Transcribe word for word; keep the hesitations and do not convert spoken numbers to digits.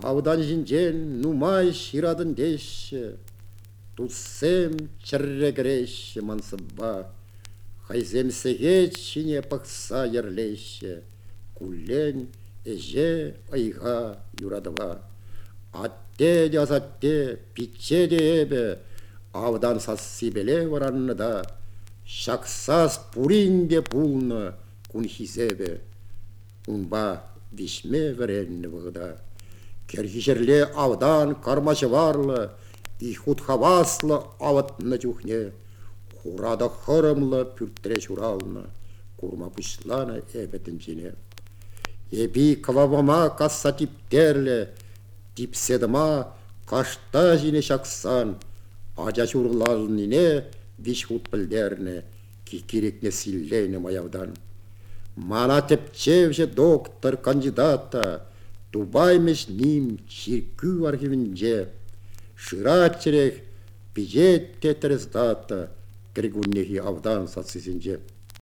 Авдан жинжен нумай ширадын деші, Тутсем чыррегреші мансыба, Хайземсеге чине пықса ерлеші, Кулен эже айға юрадыва. Атте жазатте, питче дебе, Авдан сассибеле варанныда, Шаксас пуринде пулны кунхизебе, Унба вишме веренні вғыда. Керхишерле авдан кармашы варлы, Ихут хаваслы аватны чухне, Хурада хырымлы пүрттіреш уралны, Курма пышланы әбетін жіне. Еби кававама касса типтерлі, Типседыма кашта жіне шақсан, Ажа шурлалыныне вишхут пілдерні, Кикерекне силлейні маявдан. Мана тепчевже доктор кандидата, Дубаймеш ним чиркü архивинже, Шырачерек бюджет тетрес дата, Кригуннехи авдан сатсызинже.